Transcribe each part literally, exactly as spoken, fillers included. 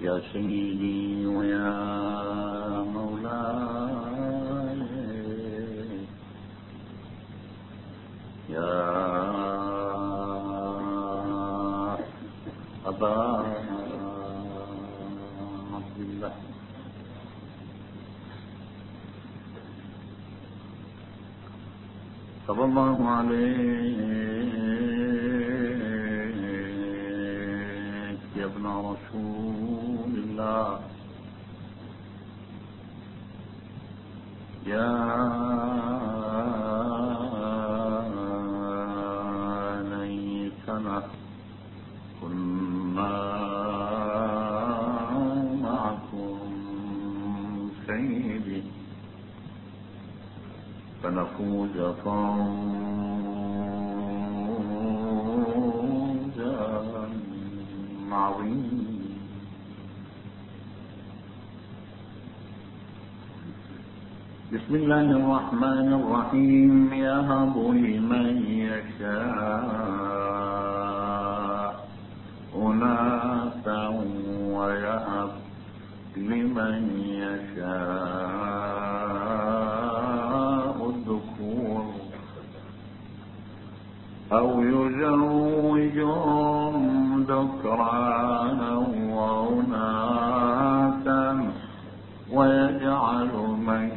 يا سيدي ويا مولاي يا أبا عبد الله صلى الله عليك يا ابن رسول الله يا ليتنا كنا معكم سيدي فنفوز فوزا عظيما. بسم الله الرحمن الرحيم. يهب لمن يشاء إناثا ويهب لمن يشاء الذكور أو يزوجهم ذكرانا وأناثا ويجعل من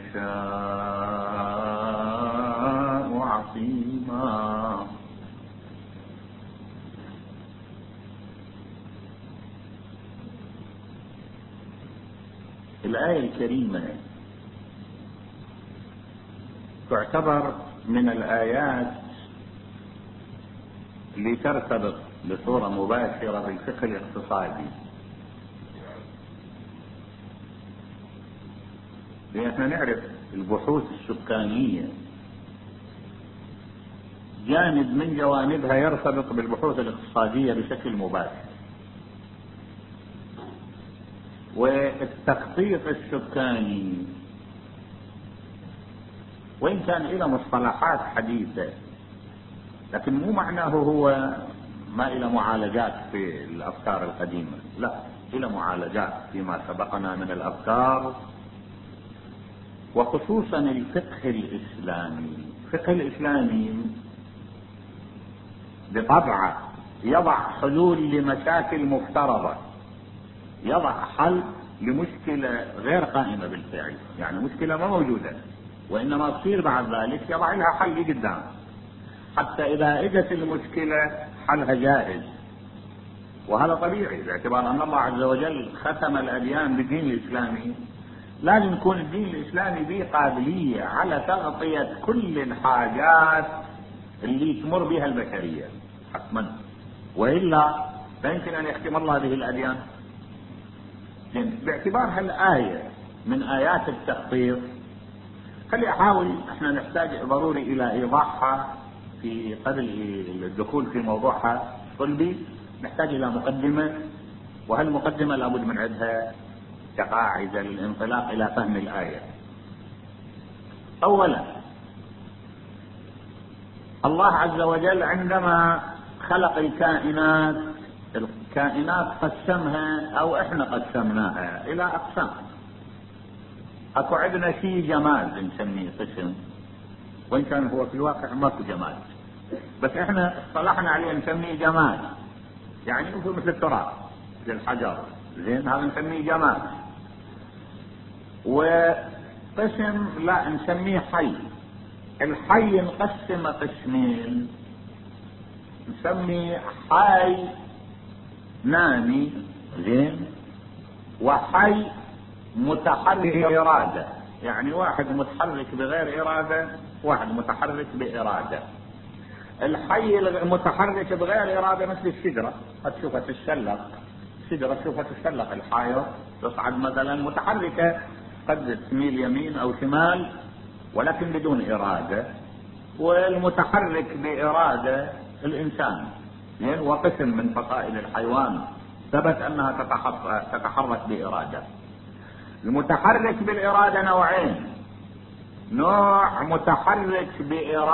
يشاء عقيما. الآية الكريمة تعتبر من الآيات اللي ترتبط بصورة مباشرة بالفقه الاقتصادي، لأننا نعرف البحوث السكانية جانب من جوانبها يرتبط بالبحوث الاقتصادية بشكل مباشر، والتخطيط السكاني وإن كان إلى مصطلحات حديثة لكن مو معناه هو ما إلى معالجات في الأفكار القديمة، لا، إلى معالجات فيما سبقنا من الأفكار، وخصوصا الفقه الإسلامي. الفقه الإسلامي بطبعه يضع حلول لمشاكل مفترضة، يضع حل لمشكلة غير قائمة بالفعل، يعني مشكلة ما موجودة وإنما تصير بعد ذلك يضع لها حل قدام، حتى إذا اجت المشكلة حلها جاهز. وهذا طبيعي باعتبار أن الله عز وجل ختم الأديان بالدين الإسلامي، لازم يكون الدين الإسلامي به قابلية على تغطية كل الحاجات اللي تمر بها البشرية حتما، وإلا لا يمكن أن يختم الله به الأديان. باعتبار هالآية من آيات التخطيط، خلي أحاول، احنا نحتاج ضروري إلى إيضاحها في قبل الدخول في موضوعها الصلبي، نحتاج إلى مقدمة، وهالمقدمة لابد من عندها كقاعدة للانطلاق إلى فهم الآية. أولا، الله عز وجل عندما خلق الكائنات الكائنات قسمها أو إحنا قسمناها إلى أقسام. أكو عندنا شيء جماد نسميه قسم، وإن كان هو في الواقع ماكو جماد، بس إحنا اصطلحنا عليه نسميه جماد، يعني هو مثل التراب مثل الحجر، زين، هذا نسميه جماد. وقسم لا نسميه حي. الحي نقسم قسمين، نسمي حي نامي، زين، وحي متحرك إرادة، يعني واحد متحرك بغير إرادة، واحد متحرك بإرادة. الحي المتحرك بغير إرادة مثل الشجرة، قد تشوفها تتشلق، الشجرة تشوفها تتشلق، الحائط تصعد مثلا متحركة، قد تميل يمين أو شمال ولكن بدون إرادة. والمتحرك بإرادة الإنسان، يعني وقسم من فصائل الحيوان ثبت أنها تتحرك بإرادة. المتحرك بالإرادة نوعين، نوع متحرك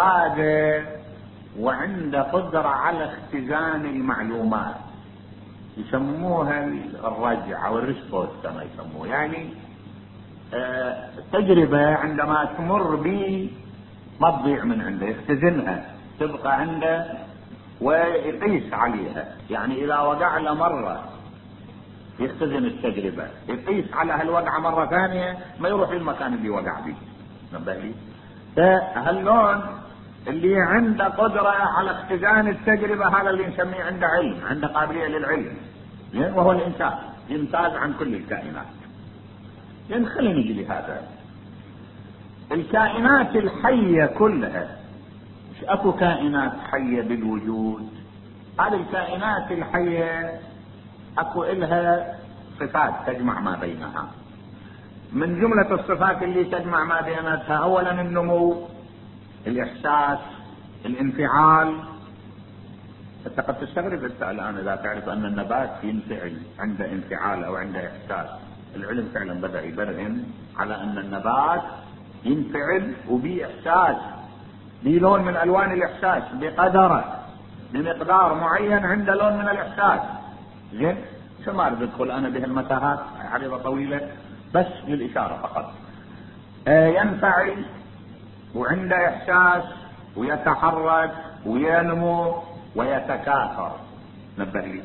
بإرادة وعنده قدرة على اختزان المعلومات، يسموها الرجع او الريسبوس كما يسموه، يعني آه تجربة عندما تمر بي ما تضيع من عنده، يختزنها تبقى عنده ويقيس عليها. يعني اذا وقع له مرة يختزن التجربة، يقيس على هالوقعة مرة ثانية ما يروح للمكان اللي وقع فيه. نبه لي فهاللون اللي عنده قدرة على اختزان التجربة هذا اللي نسميه عنده علم، عنده قابلية للعلم، وهو الإنسان يمتاز عن كل الكائنات. لأن خلينا نجي لهذا، الكائنات الحية كلها، مش اكو كائنات حية بالوجود، هذه الكائنات الحية اكو إلها صفات تجمع ما بينها. من جملة الصفات اللي تجمع ما بينها اولا النمو، الاحساس، الانفعال. انت قد تستغرب انت الان اذا تعرف ان النبات ينفعل، عنده انفعال او عنده احساس. العلم فعلا بدأ يبرهن على ان النبات ينفعل وبيه احساس، بيه لون من الوان الاحساس بقدره، بمقدار معين عنده لون من الاحساس. زين، شو ما اريد ادخل انا بهالمتاهات عريضه طويله، بس للاشاره فقط. آه ينفعل وعنده احساس ويتحرك وينمو ويتكاثر. نبه لي،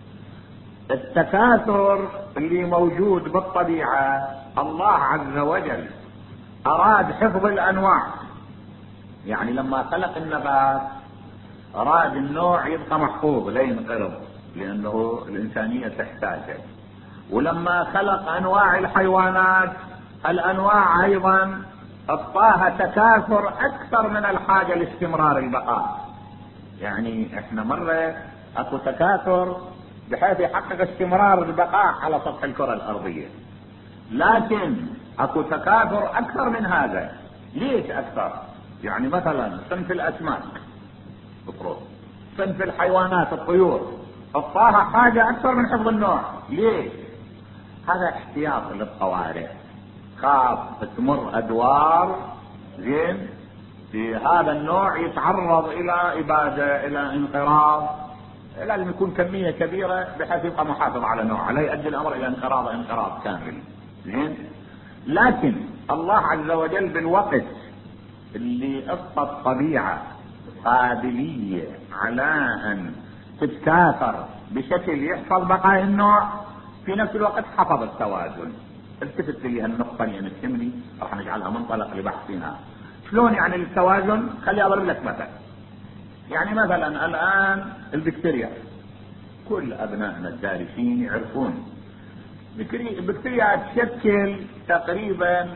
التكاثر اللي موجود بالطبيعة الله عز وجل اراد حفظ الانواع. يعني لما خلق النبات اراد النوع يبقى محفوظ لا ينقرض، لانه الانسانية تحتاجه. ولما خلق انواع الحيوانات الانواع ايضا اعطاها تكاثر اكثر من الحاجة لاستمرار البقاء. يعني احنا مرة اكو تكاثر بحيث يحقق استمرار البقاء على سطح الكرة الارضية، لكن اكو تكاثر اكثر من هذا. ليش اكثر؟ يعني مثلا صنف الاسماك افرض، صنف الحيوانات الطيور اعطاها حاجة اكثر من حفظ النوع. ليش؟ هذا احتياط للطوارئ، خاف تمر ادوار زين في هذا النوع يتعرض الى ابادة، الى انقراض، لازم يكون كمية كبيرة بحيث يبقى محافظ على نوعه، لا يؤدي الامر الى انقراض انقراض كامل. زين، لكن الله عز وجل بالوقت اللي اعطى الطبيعة قابلية على ان تتكاثر بشكل يحفظ بقاء النوع، في نفس الوقت حفظ التوازن. التفت لي هالنقطة اللي تهمني، راح نجعلها منطلق لبحثنا. شلون يعني التوازن؟ خلي اضرب لك مثل. يعني مثلا الان البكتيريا، كل ابنائنا الدارسين يعرفون البكتيريا تشكل تقريبا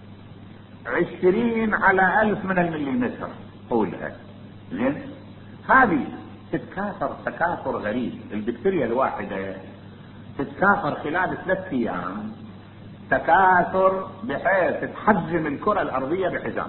عشرين على الف من المليمتر طولها. زين، هذه تتكاثر تكاثر غريب. البكتيريا الواحدة تتكاثر خلال ثلاث ايام تكاثر بحيث تحجم الكرة الارضية بحزام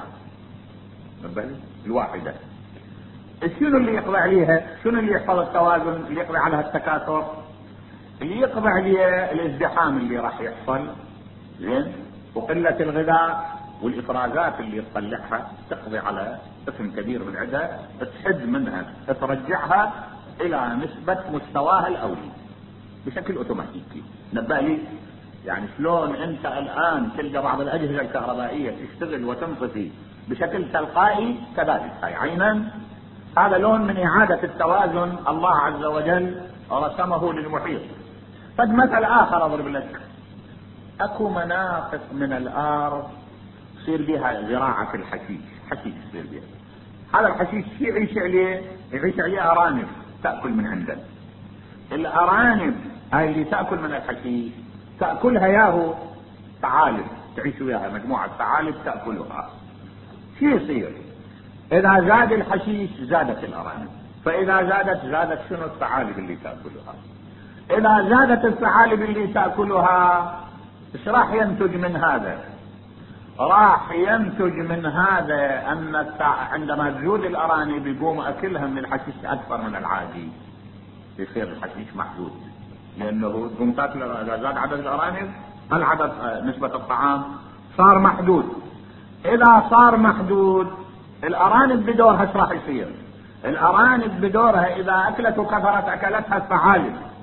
الواحدة. شنو اللي يقضي عليها؟ شنو اللي يحفظ التوازن اللي يقضي على التكاثر؟ اللي يقضي عليها الازدحام اللي راح يحصل، زين، وقلة الغذاء والافرازات اللي تطلعها تقضي على قسم كبير من عندها، تحد منها، ترجعها الى نسبة مستواها الاولي بشكل اوتوماتيكي. نبه لي، يعني شلون انت الان تلقى بعض الاجهزة الكهربائية تشتغل وتنطفي بشكل تلقائي، كذلك هاي عينا هذا لون من اعادة التوازن الله عز وجل رسمه للمحيط. قد مثل اخر اضرب لك، اكو مناطق من الارض يصير بها زراعة الحشيش، حشيش يصير بها. هذا الحشيش يعيش عليه يعيش عليه ارانب تأكل من عنده. الارانب هاي اللي تأكل من الحشيش تأكلها ياهو ثعالب، تعيش وياها مجموعة ثعالب تأكلها. شو يصير؟ اذا زاد الحشيش زادت الارانب، فاذا زادت زادت شنو؟ الثعالب اللي تأكلها. اذا زادت الثعالب اللي تأكلها ايش راح ينتج من هذا؟ راح ينتج من هذا ان التع... عندما تزود الارانب يقوم اكلها من الحشيش اكثر من العادي، يصير الحشيش محدود، لانه تقوم تاكل اذا زاد عدد الارانب العدد نسبة الطعام صار محدود. اذا صار محدود الارانب بدورها ايش راح يصير؟ الارانب بدورها اذا اكلت وكثرت اكلتها الثعالب،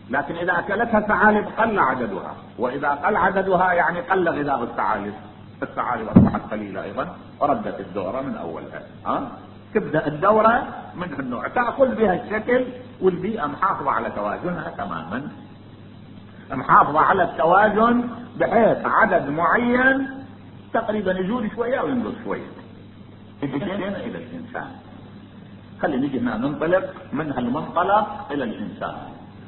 لكن اذا اكلتها ثعالب قل عددها، واذا قل عددها يعني قل غذاء الثعالب، الثعالب اصبحت قليله ايضا وردت الدوره من اولها. ها تبدا الدوره من النوع، تاخذ بها الشكل، والبيئه محافظه على توازنها تماما، محافظه على التوازن بحيث عدد معين تقريبا يزول شويه وينقص شويه. جينا الى الانسان، خلينا نجي هنا ننطلق من هالمنطلق الى الانسان.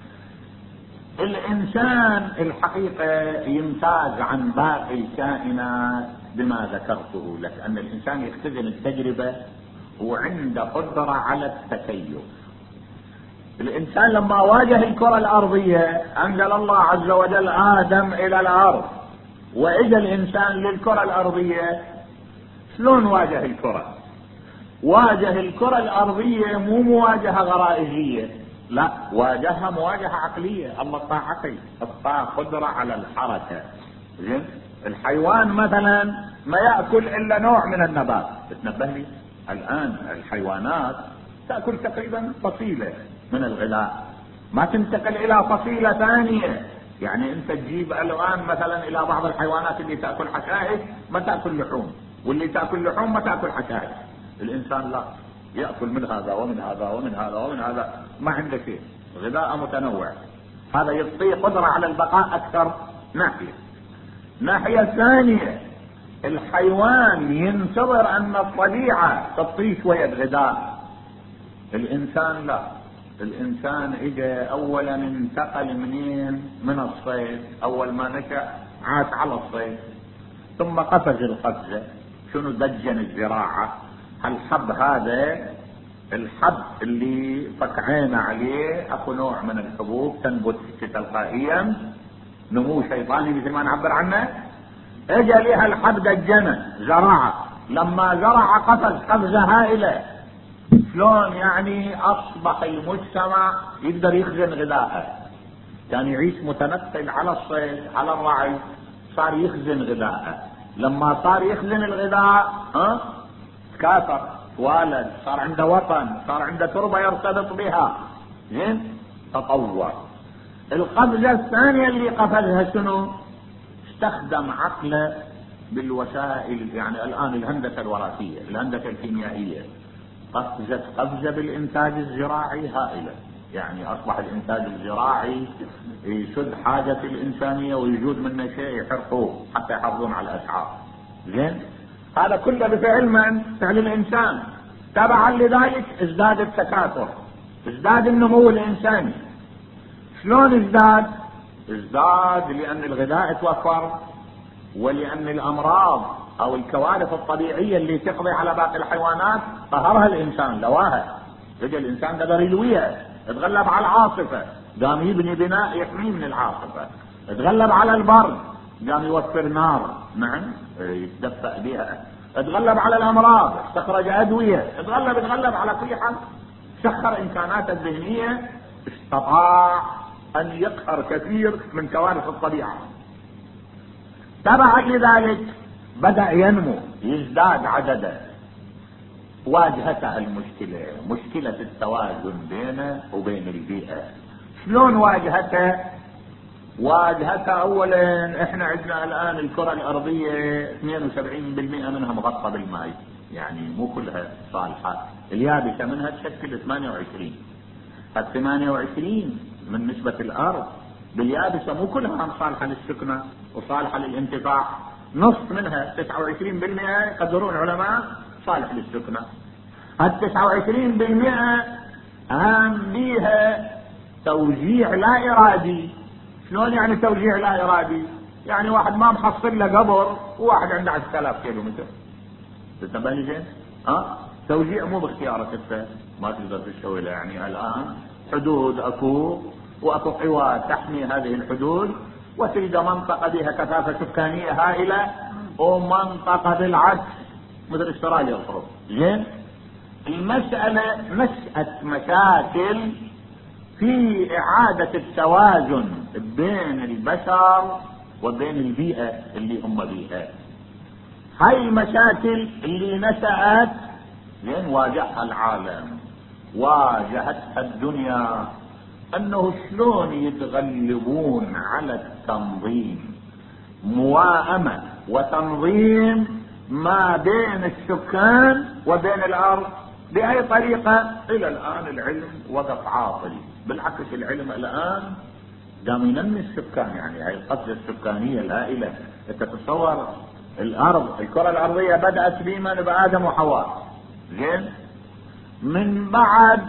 الانسان الحقيقه يمتاز عن باقي الكائنات بما ذكرته لك، ان الانسان يختزن التجربه وعنده قدره على التكيف. الانسان لما واجه الكره الارضيه انزل الله عز وجل ادم الى الارض، واجا الانسان للكره الارضيه. شلون واجه الكره؟ واجه الكره الارضيه مو مواجهه غرائزيه، لا، واجهها مواجهه عقليه. الله اعطاه عقل، اعطاه قدره على الحركه. زين، الحيوان مثلا ما ياكل الا نوع من النبات. تتنبه لي الان الحيوانات تاكل تقريبا فصيله من الغذاء، ما تنتقل الى فصيله ثانيه. يعني انت تجيب الان مثلا الى بعض الحيوانات اللي تاكل حشائش ما تاكل لحوم، واللي تاكل لحوم ما تاكل حشائش. الانسان لا، ياكل من هذا ومن هذا ومن هذا ومن هذا، ما عنده شيء، غذاء متنوع. هذا يعطيه قدره على البقاء اكثر. ناحيه ناحيه ثانيه، الحيوان ينتظر ان الطبيعه تعطيه شويه غذاء. الانسان لا، الانسان اجى اولا انتقل منين؟ من الصيد. اول ما نشأ عاش على الصيد، ثم قفز القفزه. شنو؟ دجن الزراعه. الحب هذا، الحب اللي فقعينا عليه اكو نوع من الحبوب تنبت تلقائيا، نمو شيطاني مثل ما نعبر عنه. اجى لها الحب دجنه، زرعه. لما زرع قفز قفزه هائله. شلون يعني؟ اصبح المجتمع يقدر يخزن غذاءه. كان يعيش متنقل على الصيد على الرعي، صار يخزن غذاءه. لما صار يخزن الغذاء ها تكاثر، ولد، صار عنده وطن، صار عنده تربه يرتبط بها. زين، تطور. القفزه الثانيه اللي قفزها شنو؟ استخدم عقله بالوسائل. يعني الان الهندسه الوراثيه، الهندسه الكيميائيه، قفزت قفزه بالانتاج الزراعي هائله. يعني اصبح الانتاج الزراعي يسد حاجه الانسانيه ويجود منه شيء يحرقوه حتى يحافظون على الاسعار. زين، هذا كله بفعل من؟ فعل الانسان. تبعا لذلك ازداد التكاثر، ازداد النمو الانساني. شلون ازداد؟ ازداد لان الغذاء توفر، ولان الامراض او الكوارث الطبيعيه اللي تقضي على باقي الحيوانات قهرها الانسان، لواها. رجع الانسان قدر يلويها، تغلب على العاصفه، قام يبني بناء يحميه من العاصفه. تغلب على البرد، قام يوفر نار، نعم، يتدفأ بها. تغلب على الامراض، استخرج ادويه. تغلب تغلب على كل حال، سخر امكاناته الذهنيه، استطاع ان يقهر كثير من كوارث الطبيعه. تبعا لذلك بدأ ينمو، يزداد عدده. واجهته المشكله، مشكله التوازن بينه وبين البيئه. شلون واجهته؟ واجهته اولا، احنا عندنا الان الكره الارضيه اثنين وسبعين بالمئة منها مغطى بالماء، يعني مو كلها صالحه. اليابسه منها تشكل ثمانية وعشرين. هال ثمانية وعشرين من نسبه الارض باليابسه مو كلها صالحه للسكنه وصالحه للانتفاع. نص منها تسعة وعشرين بالمئة يقدرون العلماء صالح للسكنه. هال تسعة وعشرين بالمئة اهم بيها توزيع لا ارادي. شلون يعني توزيع لا ارادي؟ يعني واحد ما محصل له قبر وواحد عنده عشرة آلاف كيلو متر. تنتبه لي زين؟ ها؟ توزيع مو باختيارك انت، ما تقدر تسوي له. يعني الان حدود اكو، واكو قوى تحمي هذه الحدود، وتلقى منطقه بها كثافه سكانيه هائله، ومنطقه بالعكس مثل استراليا الخروج. زين؟ المساله مساله مشاكل في اعادة التوازن بين البشر وبين البيئة اللي هم بيها. هاي المشاكل اللي نشأت زين واجهها العالم، واجهتها الدنيا، انه شلون يتغلبون على التنظيم، موائمة وتنظيم ما بين السكان وبين الارض باي طريقة. الى الان العلم وقف عاطل، بالعكس العلم الان قام ينمي السكان. يعني هاي القفزة السكانية الهائلة، انت تتصور الارض الكرة الارضية بدأت بمن بآدم وحواء، زين، من بعد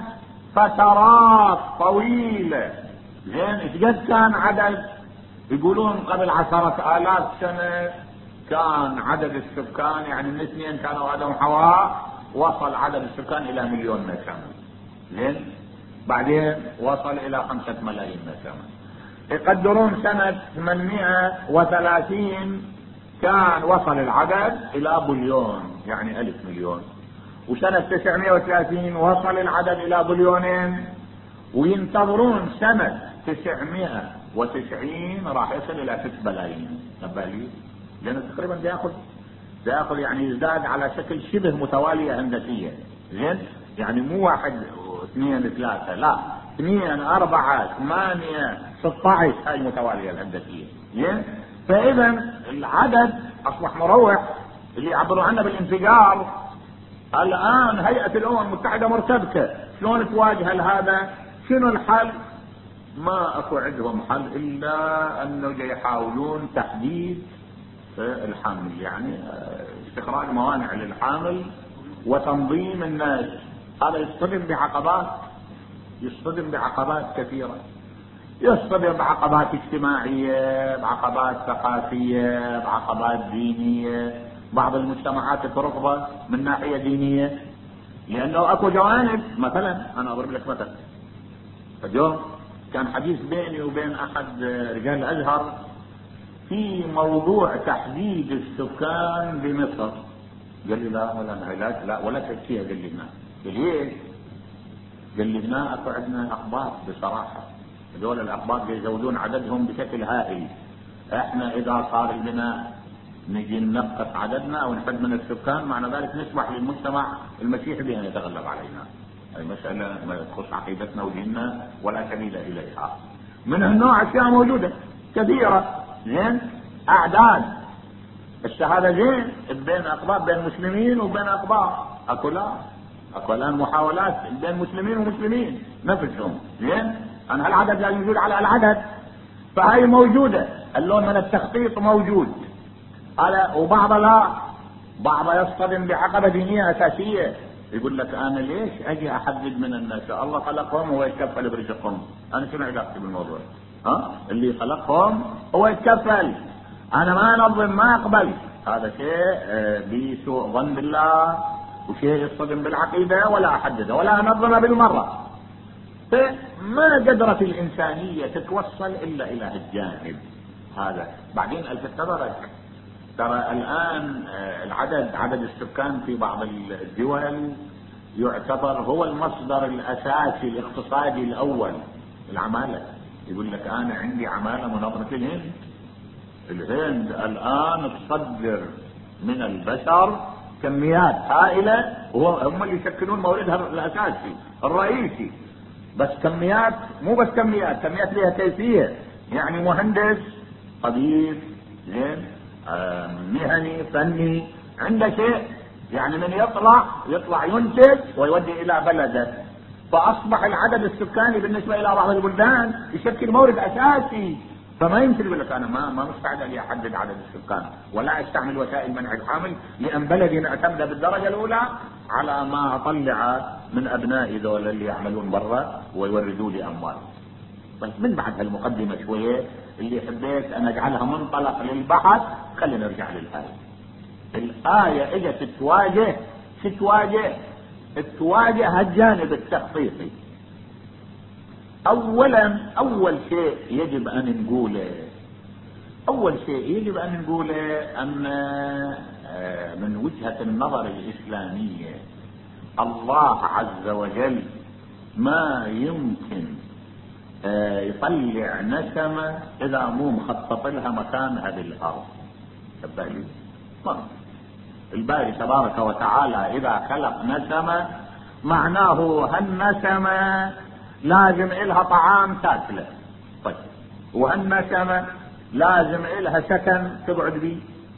فترات طويلة، زين، ايش قد كان عدد؟ يقولون قبل عشرة آلاف سنة كان عدد السكان، يعني من اثنين كانوا آدم وحواء، وصل عدد السكان الى مليون نسمة، زين، بعدين وصل الى خمسة ملايين نسمة. يقدرون سنة ثمانمائة وثلاثين كان وصل العدد الى بليون، يعني الف مليون. وسنة تسعمائة وثلاثين وصل العدد الى بليونين، وينتظرون سنة تسعمائة وتسعين راح يصل الى ست بلايين. نبالي لانه تقريبا بياخذ بياخذ يعني يزداد على شكل شبه متوالية هندسية، زين، يعني مو واحد اثنين ثلاثة، لا، اثنين اربعة ثمانية ستة عشر، هاي المتوالية الهندسية، زين. فاذا العدد اصبح مروح، اللي يعبروا عنه بالانفجار. الان هيئة الامم المتحدة مرتبكة، شلون تواجه هذا؟ شنو الحل؟ ما اكو عندهم حل الا انه يحاولون تحديد الحمل، يعني استخراج موانع للحامل وتنظيم الناس. هذا يصطدم بعقبات، يصطدم بعقبات كثيرة، يصطدم بعقبات اجتماعية، بعقبات ثقافية، بعقبات دينية. بعض المجتمعات ترفض من ناحية دينية لانه اكو جوانب. مثلا انا اضرب لك مثل، اليوم كان حديث بيني وبين احد رجال الازهر في موضوع تحديد السكان بمصر. قال لي لا ولا علاج، لا ولا تحكيها. قال لي هنا، قال لي ايه؟ قال لي هنا اكو عندنا اقباط بصراحة، هذول الاقباط يزودون عددهم بشكل هائل. احنا اذا صار البناء نجي ننقص عددنا او نحد من السكان، معنى ذلك نسمح للمجتمع المسيحي بان يتغلب علينا. هذه مسألة ما تخص عقيدتنا وديننا ولا سبيل اليها. من هالنوع اشياء موجودة كثيرة، زين، اعداد الشهادة، زين، بين اقباط، بين مسلمين وبين اقباط، اكو لا اكو الان محاولات بين مسلمين ومسلمين نفسهم، زين، ان هالعدد لا يوجد على العدد. فهي موجودة، اللون من التخطيط موجود على، وبعض لا، بعض يصطدم بعقبة دينية اساسية. يقول لك انا ليش اجي احدد من الناس؟ الله خلقهم هو يتكفل برزقهم، انا شنو علاقتي بالموضوع؟ ها، اللي خلقهم هو يتكفل، انا ما انظم ما اقبل. هذا شيء بسوء ظن بالله، وشيء يصطدم بالعقيدة، ولا احدده ولا انظمه بالمرة. فما قدرت الانسانية تتوصل الا الى هالجانب هذا. بعدين الفت نظرك، ترى الان العدد عدد السكان في بعض الدول يعتبر هو المصدر الاساسي الاقتصادي الاول. العمالة، يقول لك انا عندي عمالة منظمة الهند. الهند الان تصدر من البشر كميات هائلة، وهم اللي يشكلون موردها الاساسي الرئيسي. بس كميات، مو بس كميات، كميات لها كيفية. يعني مهندس، طبيب، زين، آه مهني فني، عنده شيء، يعني من يطلع يطلع ينتج ويودي الى بلده. فاصبح العدد السكاني بالنسبة الى بعض البلدان يشكل مورد اساسي. فما يمكن يقول لك انا ما ما مستعد اني احدد عدد السكان ولا استعمل وسائل منع الحمل، لان بلدي معتمده بالدرجه الاولى على ما اطلع من ابنائي ذول اللي يعملون برا ويوردوا لي اموال. بس من بعد هالمقدمه شويه اللي حبيت ان اجعلها منطلق للبحث، خلينا نرجع للايه. الايه اجت تواجه تواجه تواجه هالجانب التخطيطي. اولا اول شيء يجب ان نقوله اول شيء يجب ان نقوله ان من وجهة النظر الاسلامية الله عز وجل ما يمكن يطلع نسمة اذا مو مخطط لها مكانها بالارض. تبالي الباري تبارك وتعالى اذا خلق نسمة معناه هالنسمة لازم إلها طعام تاكله. طيب وهالنسمة لازم إلها سكن تقعد بيه،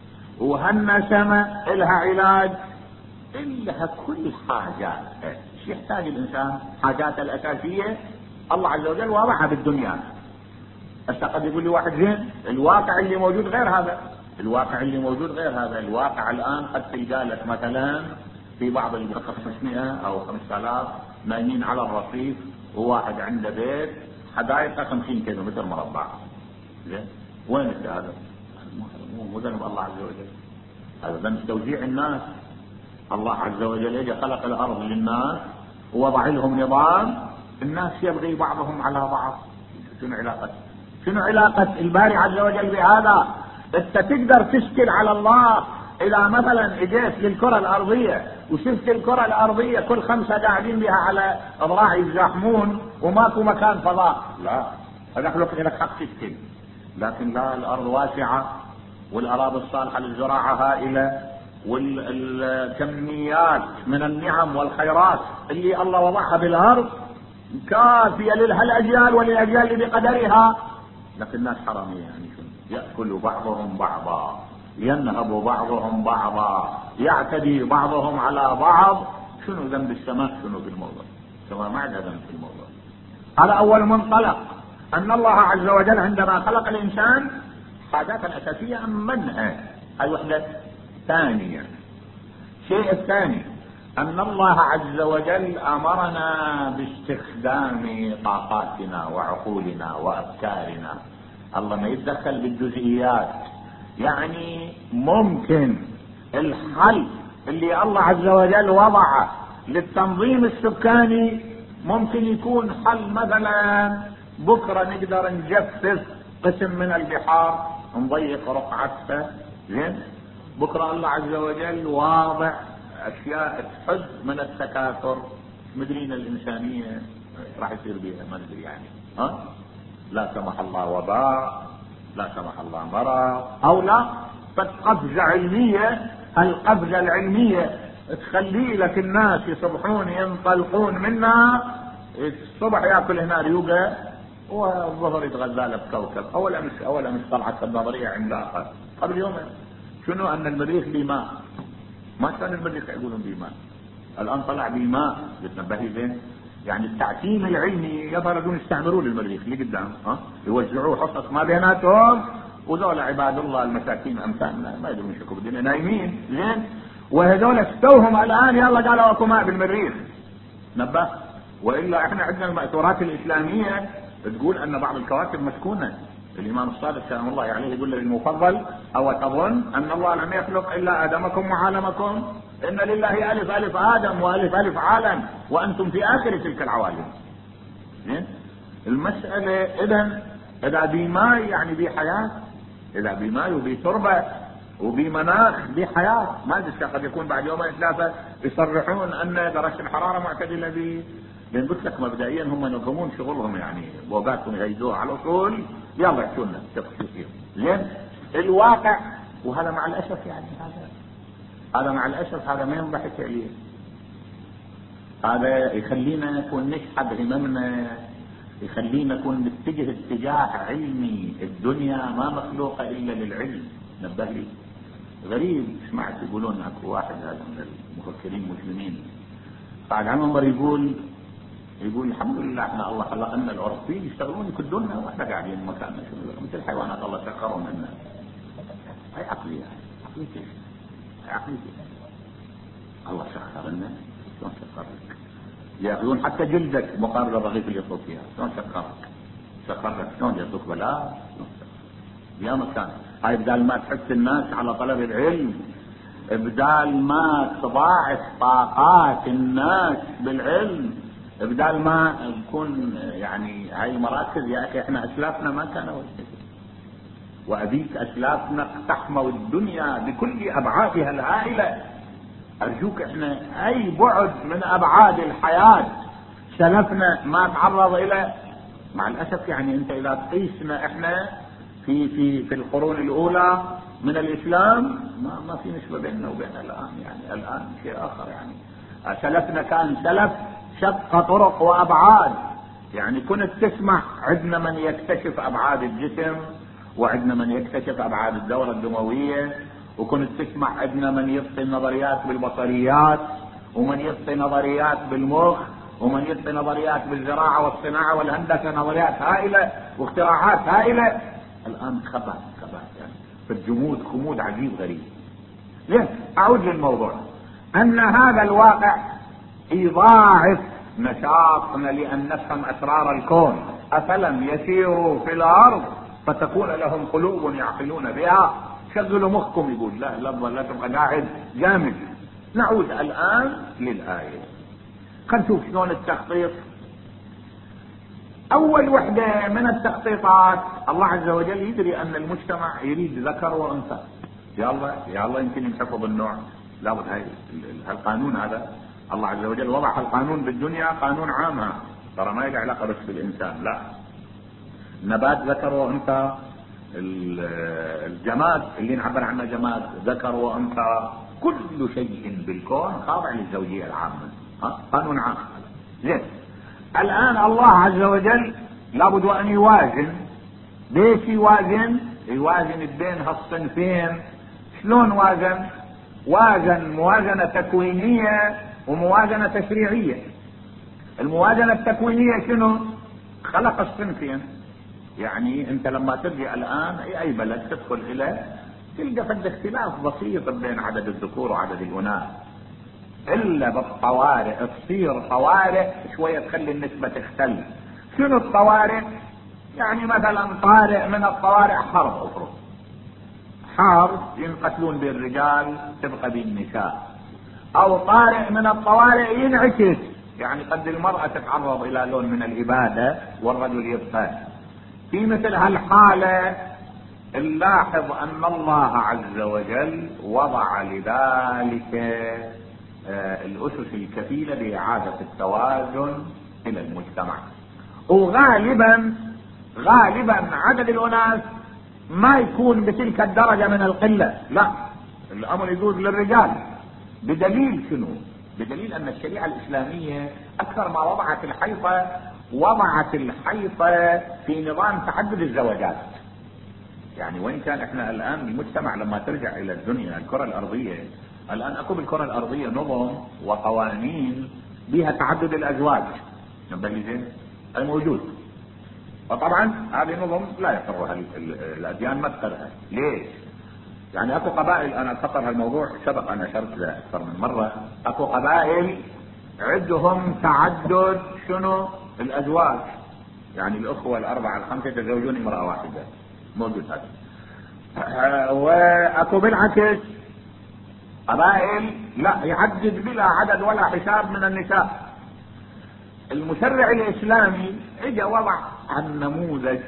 وهالنسمة إلها علاج، إلها كل حاجات. شو يحتاج الإنسان؟ حاجات الأساسية الله عز وجل واضحها بالدنيا. هسه قد يقول لي واحد زين الواقع اللي موجود غير هذا، الواقع اللي موجود غير هذا. الواقع الآن قد تلقى لك مثلا في بعض خمسمائة أو خمسة آلاف نايمين على الرصيف، وواحد عنده بيت حدائق خمسين كيلو متر مربع. زين وين هذا؟ مو ذنب الله عز وجل، هذا ذنب توزيع الناس. الله عز وجل اجى خلق الارض للناس ووضع لهم نظام، الناس يبغي بعضهم على بعض. شنو علاقة شنو علاقة الباري عز وجل بهذا؟ انت تقدر تشكل على الله اذا مثلا اجيت للكرة الارضية وشفت الكرة الارضية كل خمسة قاعدين بها على اضراع يزاحمون وماكو مكان فضاء؟ لا، هذا خلق لك حق تشكل. لكن لا، الارض واسعة والاراضي الصالحة للزراعة هائلة، والكميات من النعم والخيرات اللي الله وضعها بالارض كافية للهالاجيال وللاجيال اللي بقدرها. لكن الناس حرامية، يعني شنو؟ يأكل بعضهم بعضا، ينهب بعضهم بعضا، يعتدي بعضهم على بعض. شنو ذنب السماء؟ شنو في الموضوع؟ السماء ما عندها ذنب في الموضوع. على اول منطلق ان الله عز وجل عندما خلق الانسان حاجات الاساسية امنها، هاي وحدة. ثانيا الشيء الثاني ان الله عز وجل امرنا باستخدام طاقاتنا وعقولنا وافكارنا. الله ما يتدخل بالجزئيات. يعني ممكن الحل اللي الله عز وجل وضعه للتنظيم السكاني ممكن يكون حل. مثلا بكرة نقدر نجفف قسم من البحار، نضيق رقعتها. زين بكرة الله عز وجل واضع اشياء تحد من التكاثر. مدرين الانسانية راح يصير بها، ما ندري يعني. ها لا سمح الله وباء، لا سمح الله مرض، او لا قفزة علمية. القفزة العلمية تخلي لك الناس يصبحون ينطلقون منها، الصبح ياكل هنا ريوقة والظهر يتغذى له بكوكب. اول امس اول امس طلعت النظرية عملاقة قبل يومين. شنو؟ ان المريخ بماء. ما كان المريخ يقولون بماء، الان طلع بماء. بتنبهي زين؟ يعني التعتيم العلمي يبردون يستعمرون المريخ اللي قدام، ها يوزعوه حصص ما بيناتهم، وذول عباد الله المساكين امثالنا ما يدرون يشكوا بالدنيا نايمين. زين وهذول استوهم الان يلا قالوا اكو ماء بالمريخ. نبه. والا احنا عندنا المأثورات الاسلامية تقول ان بعض الكواكب مسكونة. الامام الصادق سلام الله عليه يقول للمفضل: او تظن ان الله لم يخلق الا ادمكم وعالمكم؟ ان لله الف الف ادم والف الف عالم وانتم في اخر تلك العوالم. المسألة اذا اذا بماء يعني بحياة، اذا بماء وبتربة وبمناخ بحياة. ما ادري قد يكون بعد يومين ثلاثة يصرحون ان درجة الحرارة معتدلة ب لان قلت لك مبدئيا هم ينظمون شغلهم، يعني بوقاتهم يهيدوها على طول يلا يحكونا تفصيل. زين الواقع، وهذا مع الاسف يعني هذا هذا مع الاسف هذا ما ينضحك عليه. هذا يخلينا نكون نشحذ هممنا، يخلينا نكون نتجه اتجاه علمي. الدنيا ما مخلوقة الا للعلم. نبه لي غريب سمعت يقولون اكو واحد هذا من المفكرين المسلمين قاعد على المنبر يقول يقول الحمد لله احنا الله خلقنا العرفيين يشتغلون يكدونا واحنا قاعدين مكاننا. شنو مثل الحيوانات الله سخرهم لنا. هاي عقلية، عقلية ايش؟ هاي عقلية الله سخر لنا. شلون سخرك؟ ياخذون حتى جلدك مقابل الرغيف اللي يطلب فيها. شلون سخرك؟ سخرك شلون يدوك بلا؟ يا مكان. هاي بدال ما تحث الناس على طلب العلم، بدال ما تضاعف طاقات الناس بالعلم، بدال ما نكون يعني هاي المراكز. يا اخي احنا اسلافنا ما كانوا، وابيك اسلافنا اقتحموا الدنيا بكل ابعادها الهائلة. ارجوك احنا اي بعد من ابعاد الحياة سلفنا ما تعرض الى. مع الاسف يعني انت اذا تقيسنا احنا في في في القرون الاولى من الاسلام ما ما في نسبة بيننا وبين الان. يعني الان شيء اخر. يعني سلفنا كان سلف شق طرق وابعاد، يعني كنت تسمع عندنا من يكتشف ابعاد الجسم، وعندنا من يكتشف ابعاد الدورة الدموية، وكنت تسمع عندنا من يعطي نظريات بالبصريات، ومن يعطي نظريات بالمخ، ومن يعطي نظريات بالزراعة والصناعة والهندسة، نظريات هائلة واختراعات هائلة. الان خبأ خبأ يعني في الجمود، خمود عجيب غريب. زين، اعود للموضوع، ان هذا الواقع يضاعف نشاطنا لان نفهم اسرار الكون. افلم يسيروا في الارض فتكون لهم قلوب يعقلون بها. شغلوا مخكم، يقول لا لا لا تبقى قاعد جامد. نعود الان للآية، خلينا نشوف شلون التخطيط. اول وحدة من التخطيطات، الله عز وجل يدري ان المجتمع يريد ذكر وانثى. يا الله يا الله يمكن ينحفظ بالنوع، لابد هاي القانون هذا. الله عز وجل وضع القانون بالدنيا قانون عام، ترى ما له علاقة بس بالانسان، لا. نبات ذكر وانثى، الجماد اللي نعبر عنه جماد ذكر وانثى، كل شيء بالكون خاضع للزوجية العامة. ها؟ قانون عام. زين، الان الله عز وجل لابد ان يوازن. ليش يوازن؟ يوازن بين هالصنفين. شلون وازن؟ وازن موازنة تكوينية وموازنة تشريعية. الموازنة التكوينية شنو؟ خلق الصنفين. يعني انت لما تجي الان اي بلد تدخل اليه تلقى فد اختلاف بسيط بين عدد الذكور وعدد الاناث، الا بالطوارئ تصير طوارئ شوية تخلي النسبة تختل. شنو الطوارئ؟ يعني مثلا طارئ من الطوارئ حرب، افرض حرب ينقتلون بين الرجال تبقى بين النساء، او طارئ من الطوارئ ينعكس، يعني قد المرأة تتعرض الى لون من الابادة والرجل يبقى. في مثل هالحالة نلاحظ ان الله عز وجل وضع لذلك آه الاسس الكفيلة باعادة التوازن الى المجتمع. وغالبا غالبا عدد الاناث ما يكون بتلك الدرجة من القلة، لا، الامر يجوز للرجال. بدليل شنو؟ بدليل ان الشريعة الاسلامية اكثر ما وضعت الحيطة، وضعت الحيطة في نظام تعدد الزواجات. يعني وين كان احنا الان المجتمع لما ترجع الى الدنيا الكرة الارضية، الان اكو بالكرة الارضية نظم وقوانين بها تعدد الازواج، نبهي الموجود. وطبعا هذه نظم لا يقرها الاديان، ما تقرها. ليش؟ يعني اكو قبائل، انا اتخطر هالموضوع سبق انا اشرت له اكثر من مرة، اكو قبائل عندهم تعدد شنو؟ الازواج، يعني الاخوة الاربعة الخمسة يتزوجون امرأة واحدة، موجود هذا. واكو بالعكس قبائل لا، يعدد بلا عدد ولا حساب من النساء. المشرع الاسلامي اجى وضع النموذج،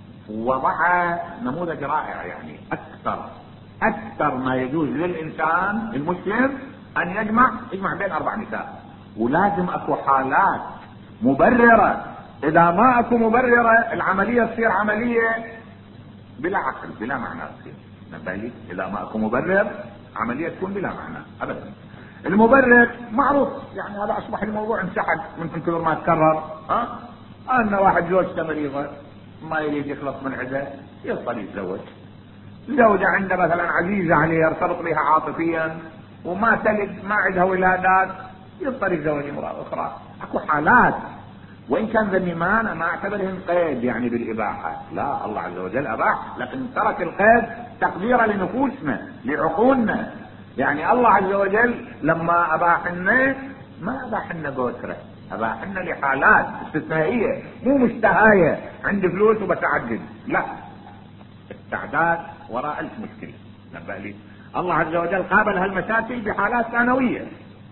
وضع نموذج رائع، يعني اكثر اكثر ما يجوز للانسان المسلم ان يجمع يجمع بين اربع نساء. ولازم اكو حالات مبررة، اذا ما اكو مبررة العملية تصير عملية بلا عقل بلا معنى. تصير نبالي اذا ما اكو مبرر عملية تكون بلا معنى ابدا. المبرر معروف، يعني هذا اصبح الموضوع انسحب من كثر ما تكرر. ها أه؟ ان واحد زوجته مريضة ما يريد يخلص من عده يضطر يتزوج. زوجة عنده مثلا عزيزة عليه يرتبط بها عاطفيا وما تلد، ما عندها ولادات، يضطر يتزوج امرأة اخرى. اكو حالات وان كان ذميمان ما اعتبرهم قيد يعني بالاباحة، لا، الله عز وجل اباح، لكن ترك القيد تقديرا لنفوسنا لعقولنا. يعني الله عز وجل لما اباح لنا ما اباح لنا بوترة، اباح لنا لحالات استثنائية، مو مشتهاية عندي فلوس وبتعدد، لا، التعداد وراء ألف مشكلة. نبأ لي الله عز وجل قابل هالمشاكل بحالات ثانوية.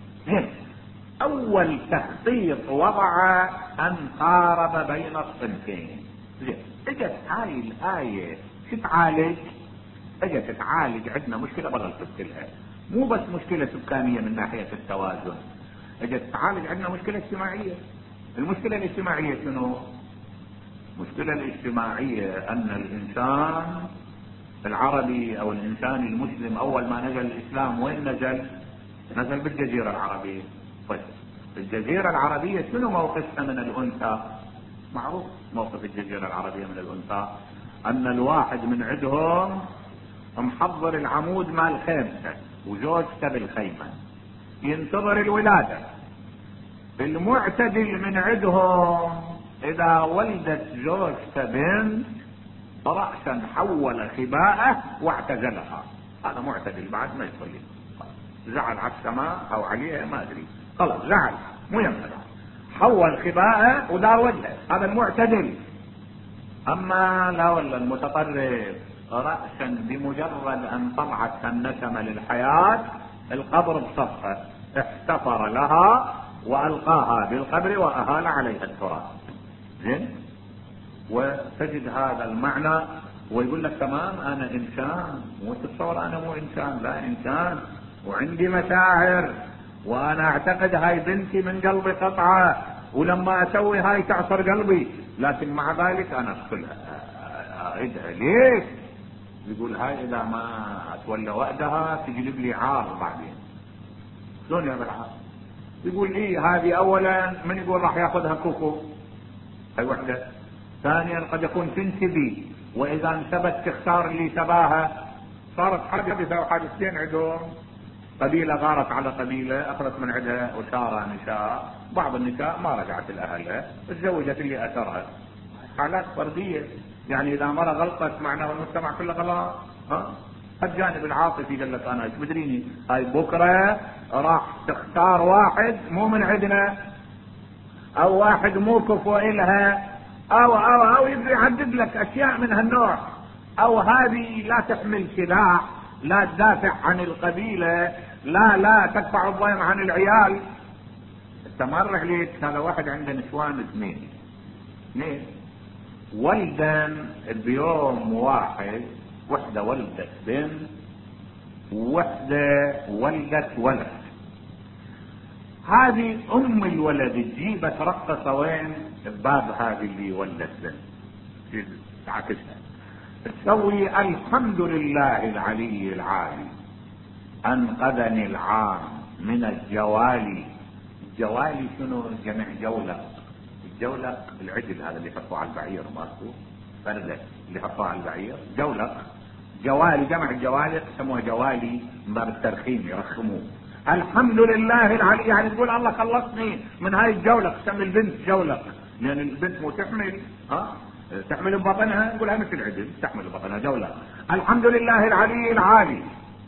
اول تخطيط وضع ان قارب بين الصنفين. زين، اجت هاي الايه شو تعالج؟ اجت تعالج عندنا مشكله بغى تفصلها، مو بس مشكله سكانيه من ناحيه التوازن، اجت تعالج عندنا مشكله اجتماعيه. المشكله الاجتماعيه شنو؟ المشكله الاجتماعيه ان الانسان العربي او الانسان المسلم اول ما نزل الاسلام وين نزل؟ نزل بالجزيره العربيه. طيب الجزيرة العربية شنو موقفها من الأنثى؟ معروف موقف الجزيرة العربية من الأنثى، أن الواحد من عندهم محضر العمود مال خيمته وزوجته بالخيمة ينتظر الولادة. المعتدل من عندهم إذا ولدت زوجته بنت رأسا حول خباءه واعتزلها. هذا معتدل بعد ما يصلي، زعل على السماء أو عليها ما أدري، خلاص زعل مو ينفع، حول خباءه ودار وجهه، هذا المعتدل. أما لا ولا المتطرف رأسا بمجرد أن طلعت النسمة للحياة القبر بصفه احتفر لها وألقاها بالقبر وأهال عليها التراب. زين، وتجد هذا المعنى ويقول لك تمام أنا إنسان، وتتصور أنا مو إنسان، لا إنسان وعندي مشاعر وأنا أعتقد هاي بنتي من قلبي قطعة، ولما أسوي هاي تعصر قلبي، لكن مع ذلك أنا أقتلها أعيدها. ليش؟ يقول هاي إذا ما أتولى وقتها تجلب لي عار بعدين. شلون يا بالعار؟ يقول إيه هذه أولا من يقول راح ياخذها كوكو، هاي وحدة. ثانيا قد يكون تنتبي، وإذا انتبت تختار اللي تباها. صارت حادثة أو حادثتين عندهم، قبيلة غارت على قبيلة أخذت من عندها أسارة نساء، بعض النساء ما رجعت لأهلها، تزوجت اللي أثرها. حالات فردية، يعني إذا مرة غلطت معناه المجتمع كله غلط. ها؟ الجانب العاطفي قال لك أنا ايش بدريني، هاي بكرة راح تختار واحد مو من عندنا، أو واحد مو كفو إلها، أو أو أو يبدأ يحدد لك أشياء من هالنوع، أو هذه لا تحمل سلاح، لا تدافع عن القبيلة، لا لا تدفع الضيم عن العيال. استمر عليك هذا واحد عنده نسوان اثنين اثنين ولدا بيوم واحد، وحدة ولدت بنت وحدة ولدت ولد. هذه ام الولد تجيبها ترقص وين؟ بباب هذه اللي ولدت بنت، تعكسها تسوي الحمد لله العلي العالي انقذني العام من الجوالي. الجوالي شنو؟ جمع جولق. الجولق العجل هذا اللي يحطوه على البعير، ماكو فردة اللي يحطوه على البعير جولق. جوالي جمع الجوالق يسموها جوالي من باب الترخيم، يرخموه. الحمد لله العلي، يعني تقول الله خلصني من هاي الجولق. سمي البنت جولق لان البنت مو تحمل، ها تحمل ببطنها، نقولها مثل العجل تحمل ببطنها جولق. الحمد لله العلي العالي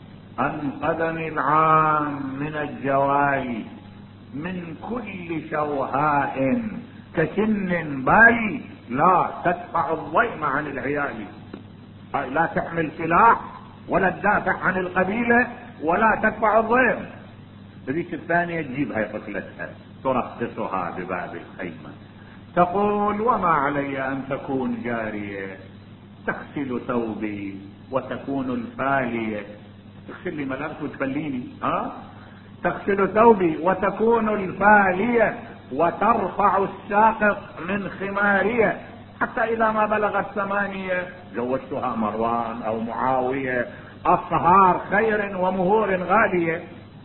انقذني العام من الجوالي من كل شوهاء كسن بل لا تدفع الضيم عن العيال. لا تحمل سلاح ولا تدافع عن القبيلة ولا تدفع الضيم. هذيك الثانية تجيبها طفلتها ترقصها بباب الخيمة، تقول وما علي ان تكون جارية تغسل ثوبي وتكون الفالية. تغسل لي ملابس وتفليني، ها تغسل ثوبي وتكون الفالية وترفع الساقط من خمارية، حتى اذا ما بلغت ثمانية زوجتها مروان او معاوية اصهار خير ومهور غالية.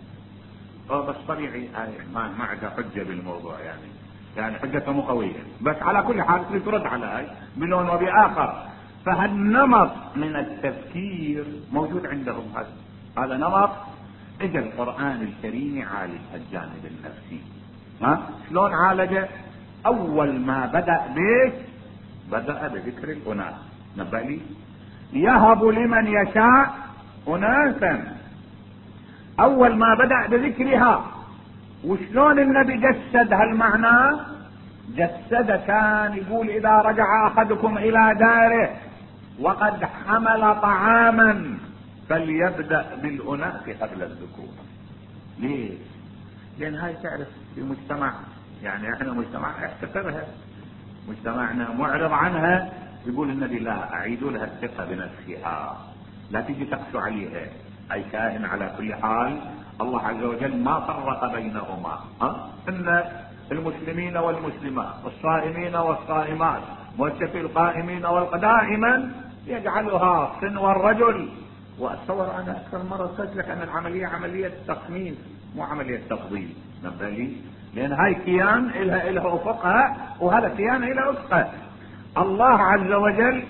بس طبيعي ما ما عندها حجة بالموضوع، يعني يعني حجتها مو قوية، بس على كل حال ترد على هاي بلون وبآخر. فهالنمط من التفكير موجود عندهم. هذا هذا نمط اجى القرآن الكريم يعالج الجانب النفسي. ها شلون عالجه؟ اول ما بدأ بيش بدأ بذكر الاناث. نبالي يهب لمن يشاء اناثا، اول ما بدأ بذكرها. وشلون النبي جسد هالمعنى؟ جسد كان يقول اذا رجع احدكم الى داره وقد حمل طعاما فليبدأ بالاناث قبل الذكور. ليه؟ لان هاي تعرف في مجتمع، يعني احنا مجتمع احتكرها، مجتمعنا معرض عنها. يقول النبي لا اعيدوا لها الثقة بنفسها، لا تيجي تقسو عليها. اي كائن على كل حال الله عز وجل ما فرق بينهما. ها ان المسلمين والمسلمات والصائمين والصائمات والشفي القائمين والقدائما يجعلها صنو الرجل. واتصور انا اكثر مرة قلت لك ان العملية عملية تصنيف مو عملية تفضيل. نبالي لان هاي كيان الها الها افقها وهذا كيان الى افقه. الله عز وجل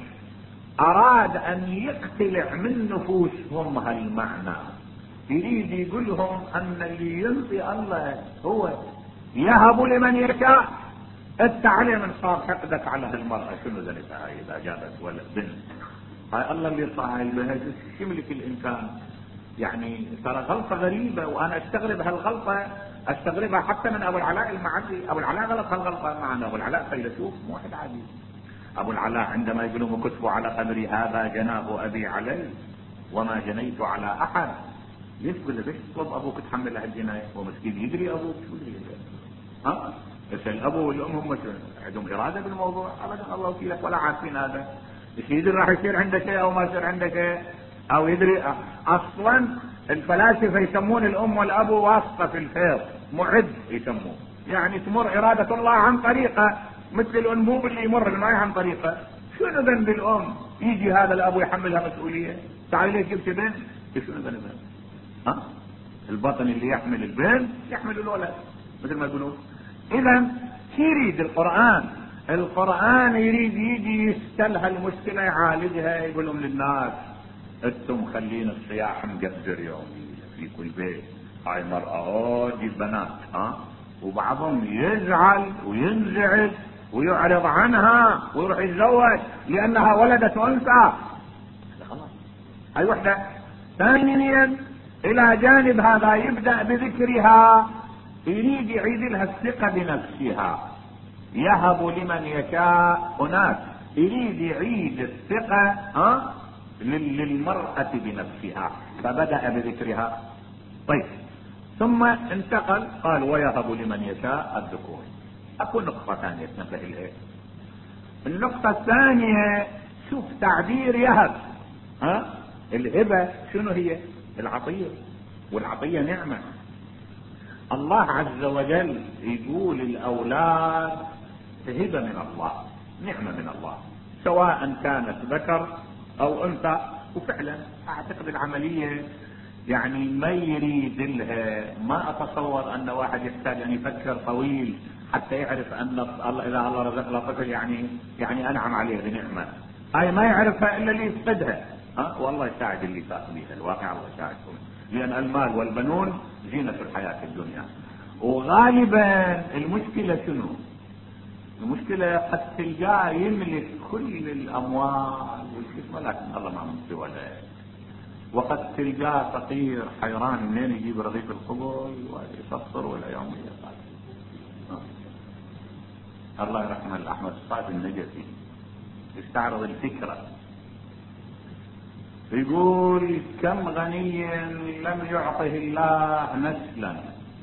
اراد ان يقتلع من نفوسهم هالمعنى، يريد يقول لهم ان اللي ينطي الله هو يهب لمن يشاء. انت عليه من صار حقدك على هالمرأة شنو ذلك هاي اذا جابت ولد بنت، هاي الله اللي صاحي بها يملك الانسان. يعني ترى غلطة غريبة، وانا استغرب هالغلطة، استغربها حتى من ابو العلاء المعدي. ابو العلاء غلط هالغلطة معنا، ابو العلاء فيلسوف مو واحد عادي. ابو العلاء عندما يقولون كتبوا على قبري هذا جناه ابي علي وما جنيت على احد، ليش تقول له ليش تطلب ابوك تحمل هالجنايه؟ هو مسكين يدري ابوك شو يدري؟ ها؟ بس الابو والام هم عندهم اراده بالموضوع؟ ابدا، الله وكيلك ولا عارفين هذا. ايش يدري راح يصير عنده شيء او ما يصير عنده شيء؟ او يدري اصلا الفلاسفه يسمون الام والابو واسطه في الخير، معد يسموه، يعني تمر اراده الله عن طريقه، مثل الانبوب اللي يمر الماء عن طريقه. شنو ذنب الام يجي هذا الابو يحملها مسؤوليه؟ تعال ليش جبت بنت؟ شنو ذنبها؟ ها؟ البطن اللي يحمل البنت يحمل الولد مثل ما يقولون. اذا يريد القرآن القرآن يريد يجي يستلها المشكلة يعالجها، يقول لهم للناس انتم خلين الصياح مقدر يومي في كل بيت، هاي مرأة جيب بنات، ها؟ وبعضهم يزعل وينزعج ويعرض عنها ويروح يتزوج لانها ولدت انثى. خلاص هاي وحدة. ثانيا الى جانب هذا يبدأ بذكرها، يريد يعيد لها الثقة بنفسها. يهب لمن يشاء، هناك يريد يعيد الثقة ها للمرأة بنفسها، فبدأ بذكرها. طيب ثم انتقل قال ويهب لمن يشاء الذكور. اكو نقطة ثانية تنبه اليه. النقطة الثانية شوف تعبير يهب، ها؟ الهبة شنو هي؟ العطية، والعطية نعمة. الله عز وجل يقول الاولاد هبة من الله، نعمة من الله، سواء كانت ذكر او انثى. وفعلا اعتقد العملية يعني ما يريد لها، ما اتصور ان واحد يحتاج ان يفكر طويل حتى يعرف ان الله اذا الله رزق له طفل يعني يعني انعم عليه بنعمة. هاي ما يعرفها الا اللي يفقدها، ها؟ والله يساعد اللي فاقدها، الواقع الله يساعدهم، لان المال والبنون زينة الحياة الدنيا. وغالبا المشكلة شنو؟ المشكلة قد تلقاه يملك كل الاموال والكسبة لكن الله ما منطي ولا، وقد تلقاه فقير حيران منين يجيب رغيف الخبز ويفطر ولا يوم يقال. الله يرحمه الاحمد الصافي النجفي يستعرض الفكرة، يقول كم غني لم يعطه الله نسلا،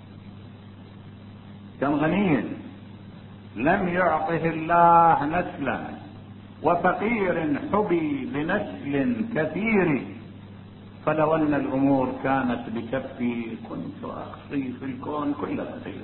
كم غني لم يعطه الله نسلا، وفقير حبي بنسل كثير، فلو ان الامور كانت بكفي كنت اخفي في الكون كل الخير.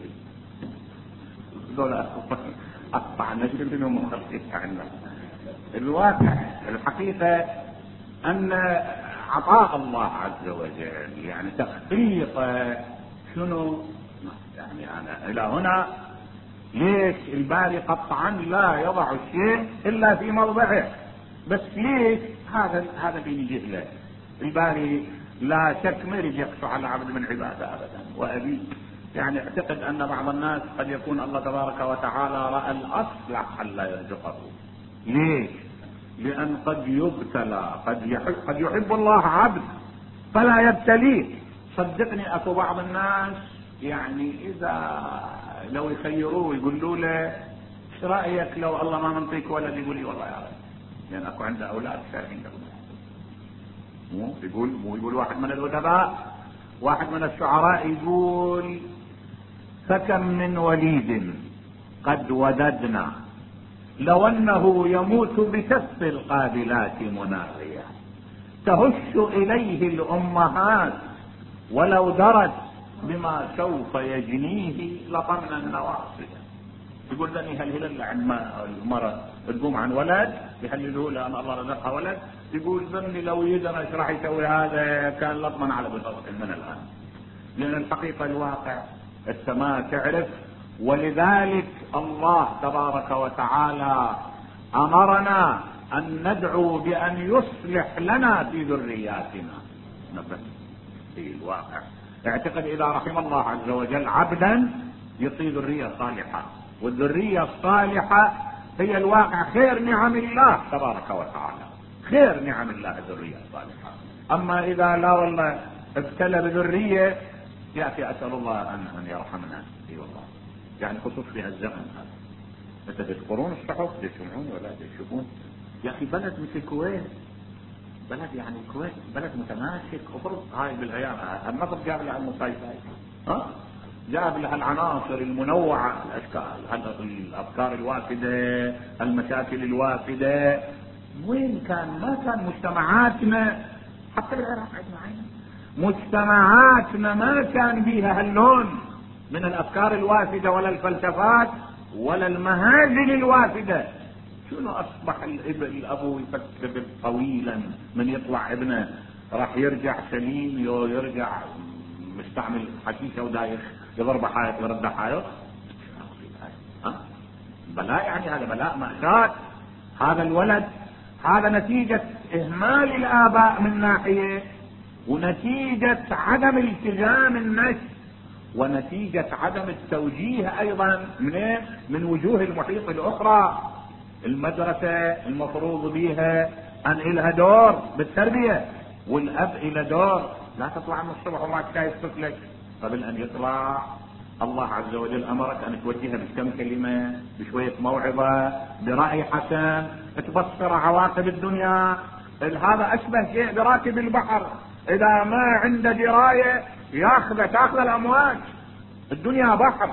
دول اقطع نسل منهم خلقي عنا. الواقع الحقيقة ان عطاء الله عز وجل يعني تخطيطه شنو يعني. انا الى هنا ليش الباري قطعا لا يضع الشيء الا في موضعه؟ بس ليش؟ هذا هذا بيني جهله. الباري لا شك ما يريد يقسو على عبد من عباده ابدا، وابي يعني اعتقد ان بعض الناس قد يكون الله تبارك وتعالى راى الاصلح الا يرزقه. ليش؟ لان قد يبتلى، قد يحب, قد يحب الله عبد فلا يبتليه. صدقني اكو بعض الناس يعني اذا لو يخيروه يقولوا له ايش رايك لو الله ما منطيك ولد، يقول لي والله يا رب، لان اكو عنده اولاد شايفين قبل. مو يقول مو يقول واحد من الادباء، واحد من الشعراء يقول فكم من وليد قد وددنا لو انه يموت بكف القابلات مناغيا، تهش اليه الامهات ولو درت بما سوف يجنيه لطمنا النواصي. يقول ذني هل عندما المرأة تقوم عن ولد يهللوه لان الله رزقها ولد، يقول ذني لو يدرى ايش راح يسوي هذا كان لطمن على بالغلط من الان. لان الحقيقة الواقع السماء تعرف ولذلك الله تبارك وتعالى امرنا ان ندعو بان يصلح لنا في ذرياتنا. نبه في الواقع اعتقد اذا رحم الله عز وجل عبدا يعطي ذرية صالحة، والذرية الصالحة هي الواقع خير نعم الله تبارك وتعالى، خير نعم الله الذرية الصالحة. اما اذا لا والله ابتلى بذرية يا اخي اسأل الله ان ان يرحمنا. اي والله يعني خصوص في هالزمن هذا انت تذكرون الصحف تسمعون ولا تشوفون يا اخي بلد مثل الكويت، بلد يعني الكويت بلد متماسك، افرض هاي بالايام النظر جاب لها المصايفات، ها جاب لها العناصر المنوعة، الاشكال، الافكار الوافدة، المشاكل الوافدة. وين كان ما كان مجتمعاتنا حتى بالعراق عندنا مجتمعاتنا ما كان بيها هاللون من الافكار الوافدة ولا الفلسفات ولا المهازل الوافدة. شنو اصبح الاب الابو يفكر طويلا من يطلع ابنه راح يرجع سليم يرجع مستعمل حشيشه ودايخ يضرب حائط ويرد حائط. ها بلاء، يعني هذا بلاء مأساة. هذا الولد هذا نتيجة اهمال الاباء من ناحية، ونتيجة عدم التزام النشء، ونتيجة عدم التوجيه ايضا من من وجوه المحيط الاخرى. المدرسة المفروض بها ان الها دور بالتربية، والاب الى دور. لا تطلع من الصبح وما شايف طفلك، قبل ان يطلع الله عز وجل امرك ان توجهه بكم كلمة، بشوية موعظة، برأي حسن، تبصر عواقب الدنيا. هذا اشبه شيء براكب البحر، اذا ما عنده دراية ياخذ تاخذ الامواج. الدنيا بحر.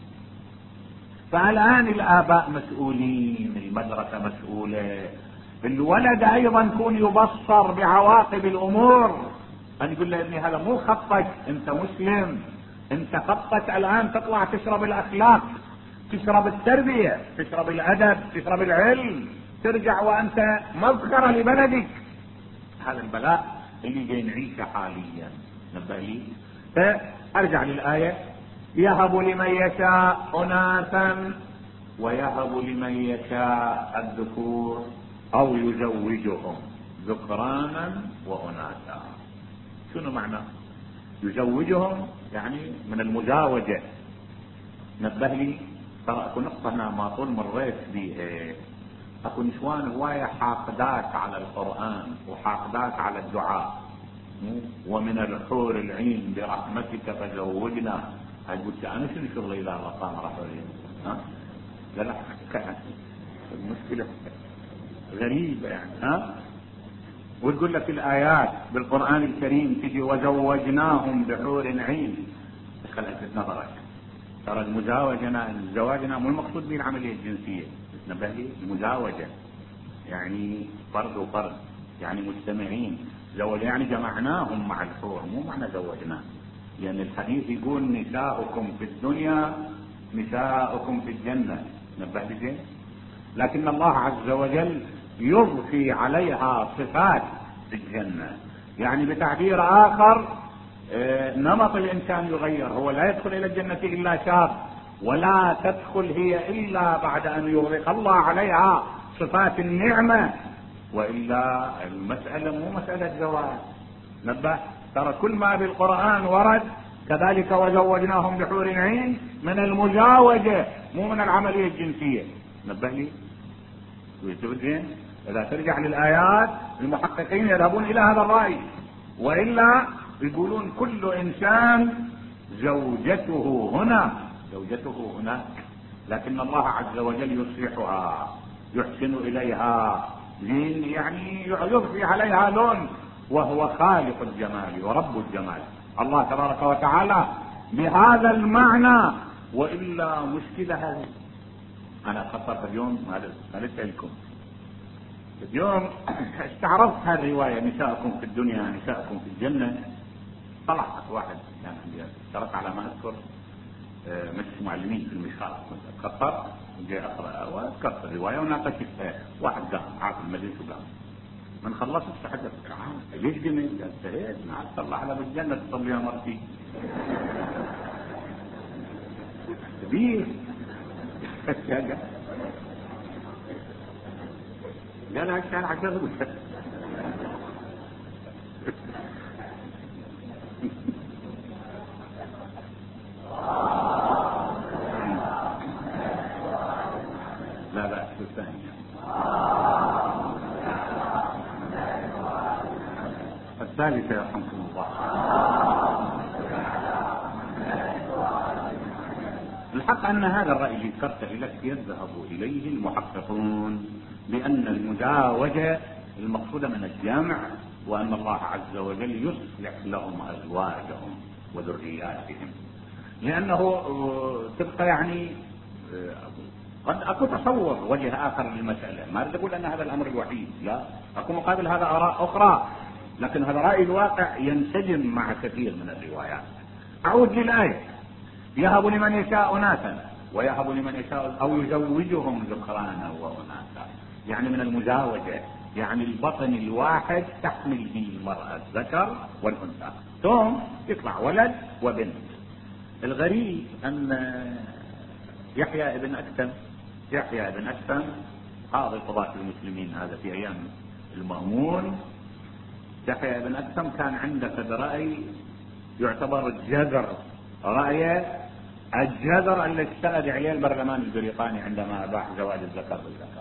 فالان الاباء مسؤولين، المدرسة مسؤولة، الولد ايضا يكون يبصر بعواقب الامور، ان يقول له ابني هذا مو خطك، انت مسلم، انت خطك الان تطلع تشرب الاخلاق، تشرب التربية، تشرب الادب، تشرب العلم، ترجع وانت مذخرة لبلدك. هذا البلاء اللي جاي نعيشه حاليا. نبه لي فارجع للآية: يهب لمن يشاء اناثا ويهب لمن يشاء الذكور او يزوجهم ذكرانا واناثا. شنو معنى يزوجهم؟ يعني من المزاوجة. نبه لي ترى اكو نقطة هنا ما طول مريت بيها. اكو نسوان هواية حاقدات على القرآن وحاقدات على الدعاء. ومن الحور العين برحمتك فزوجنا. هاي قلت انا شنو شغلي اذا الله قام راح ها؟ لا لا المشكلة غريبة يعني. ها وتقول لك الايات بالقرآن الكريم تجي وزوجناهم بحور عين. خلت نظرك ترى المزاوجة زواجنا مو المقصود به العملية الجنسية. نبه لي المزاوجة يعني فرد وفرد، يعني مجتمعين. زوج يعني جمعناهم مع الحور، مو معنى زوجناه. لان يعني الحديث يقول نساؤكم في الدنيا نساؤكم في الجنة. نبه لي زين. لكن الله عز وجل يضفي عليها صفات في الجنة. يعني بتعبير اخر نمط الانسان يغير. هو لا يدخل الى الجنة الا شاب، ولا تدخل هي الا بعد ان يغرق الله عليها صفات النعمة، والا المسألة مو مسألة زواج. نبه ترى كل ما بالقرآن ورد كذلك وزوجناهم بحور عين من المزاوجة مو من العملية الجنسية. نبه لي ويتوجه. اذا ترجع للآيات المحققين يذهبون الى هذا الرأي، والا يقولون كل انسان زوجته هنا زوجته هناك. لكن الله عز وجل يصلحها، يحسن اليها، يعني يضفي عليها لون، وهو خالق الجمال ورب الجمال الله تبارك وتعالى بهذا المعنى. والا مشكلة هذه. انا خطرت اليوم قالت لكم اليوم استعرضت هذه الرواية نساءكم في الدنيا نساءكم في الجنة. طلعت واحد يعني اشترك على ما اذكر مش معلمين في المشهار كنت اتخطر جاي اقرا واذكرت الرواية وناقشتها. واحد قام عارف المجلس وقام من خلصت استحدث ليش جنين؟ انتهيت مع الله على بالجنة تصلي يا مرتي. كبير. قال عشان عشان لا لا شو الثانية الثالثة يرحمكم الله. الحق أن هذا الرأي اللي ذكرته لك يذهب إليه المحققون بأن المجاوجة المقصودة من الجمع، وأن الله عز وجل يصلح لهم أزواجهم وذرياتهم، لأنه تبقى يعني قد أكو تصور وجه آخر للمسألة. ما أريد أقول أن هذا الأمر الوحيد، لا، أكو مقابل هذا آراء أخرى، لكن هذا رأي الواقع ينسجم مع كثير من الروايات. أعود للآية: يهب لمن يشاء إناثا ويهب لمن يشاء أو يزوجهم ذكرانا وأناثا، يعني من المزاوجة، يعني البطن الواحد تحمل به المرأة الذكر والأنثى، ثم يطلع ولد وبنت. الغريب أن يحيى ابن أكثم يحيى ابن أكثم قاضي قضاة المسلمين هذا في أيام المأمون، يحيى ابن أكثم كان عنده رأي يعتبر الجذر، رأي الجذر الذي استند عليه البرلمان البريطاني عندما أباح زواج الذكر بالذكر،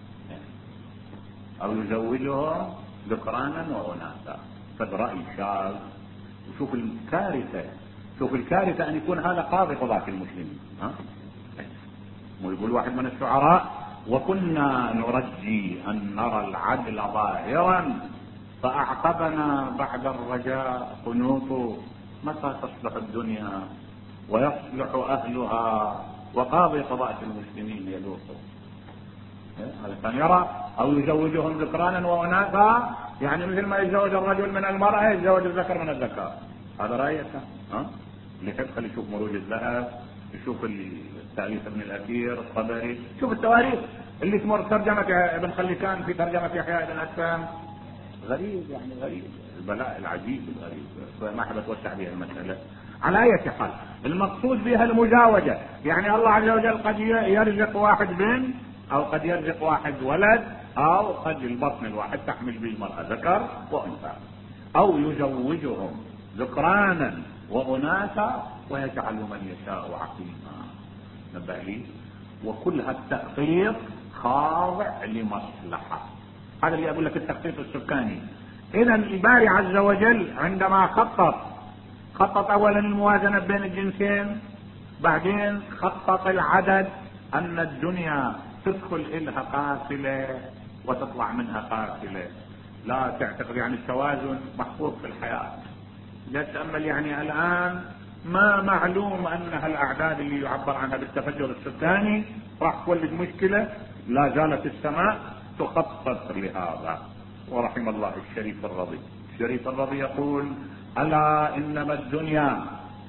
أو يزوجهم ذكرانا وأناثا. فهذا رأي شاذ. وشوف الكارثة، شوف الكارثة أن يكون هذا قاضي قضاة المسلمين. ها؟ ويقول واحد من الشعراء: وكنا نرجي أن نرى العدل ظاهرا فأعقبنا بعد الرجاء قنوط، متى تصلح الدنيا ويصلح أهلها وقاضي قضاة المسلمين يلوط. هذا كان يرى أو يزوجهم ذكرانا وأناثا، يعني مثل ما يتزوج الرجل من المرأة يتزوج الذكر من الذكر. هذا رأيك. ها اللي تدخل يشوف مروج الذهب، يشوف التأليف ابن الأثير الطبري، شوف التواريخ اللي تمر ترجمة ابن خليكان في ترجمة يحيى بن أكثم. غريب يعني، غريب البلاء العجيب الغريب. ما أحب أتوسع بها المسألة. على أي حال المقصود بها المجاوجة، يعني الله عز وجل قد يرزق واحد بنت، أو قد يرزق واحد ولد، أو قد البطن الواحد تحمل به المرأة ذكر وأنثى، أو يزوجهم ذكرانا وأناثا ويجعل من يشاء عقيما. نبه لي. وكل هالتخطيط خاضع لمصلحة. هذا اللي أقول لك التخطيط السكاني. إذا الباري عز وجل عندما خطط خطط أولا الموازنة بين الجنسين، بعدين خطط العدد، أن الدنيا تدخل إلها قافلة وتطلع منها قافلة. لا تعتقد يعني التوازن محفوظ في الحياة. لا تأمل يعني الآن ما معلوم أنها الأعداد اللي يعبر عنها بالتفجر السكاني راح تولد مشكلة. لا زالت السماء تخطط لهذا. ورحم الله الشريف الرضي. الشريف الرضي يقول: ألا إنما الدنيا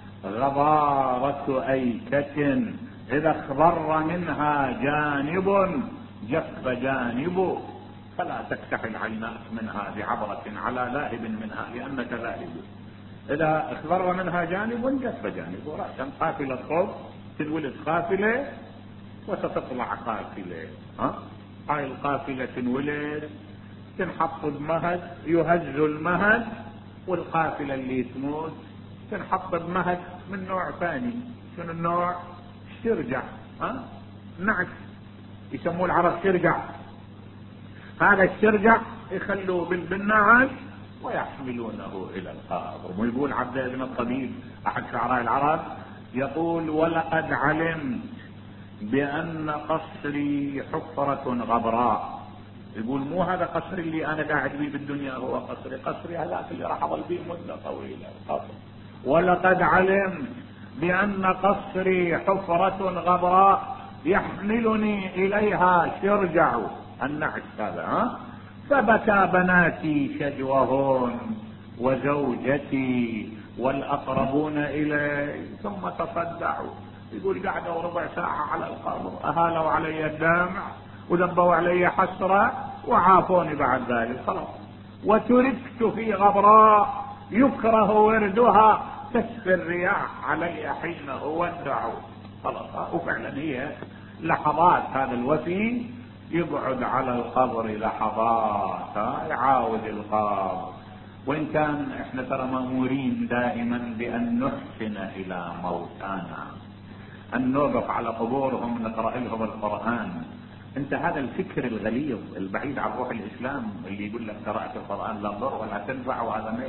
غبارة أيكة إذا اخضر منها جانب جف جانب، فلا تكتحل عيناك منها بعبرة على لاهب منها لأنك لاهب. إذا اخضر منها جانب جف جانب، ورأسا قافلة صوب تنولد قافلة وستطلع قافلة. ها هاي القافلة تنولد تنحط بمهد يهز المهد، والقافلة اللي تموت تنحط بمهد من نوع ثاني. شنو النوع؟ شرجع. ها نعش يسموه العرب شرجع. هذا الشرجع يخلوه بالنعش ويحملونه الى القبر. ويقول عبد بن الطبيب احد شعراء العرب يقول: ولقد علمت بان قصري حفرة غبراء. يقول مو هذا قصري اللي انا قاعد بيه بالدنيا هو قصري، قصري هذاك اللي راح اظل بيه مدة طويلة قصر. ولقد علمت بان قصري حفرة غبراء يحملني اليها شرجع. النعش هذا. ها فبكى بناتي شجوهن وزوجتي والاقربون الي ثم تصدعوا. يقول قعدوا ربع ساعة على القبر، اهالوا علي الدمع وذبوا علي حسرة وعافوني بعد ذلك خلاص. وتركت في غبراء يكره وردها تسفي الرياح علي حين اودع. خلاص. وفعلا هي لحظات هذا الوفي يقعد على القبر لحظات يعاود القبر. وإن كان احنا ترى مأمورين دائما بأن نحسن إلى موتانا، أن نوقف على قبورهم نقرأ لهم القرآن. انت هذا الفكر الغليظ البعيد عن روح الإسلام اللي يقول لك قراءة القرآن لا ضر ولا تنفع، وهذا ما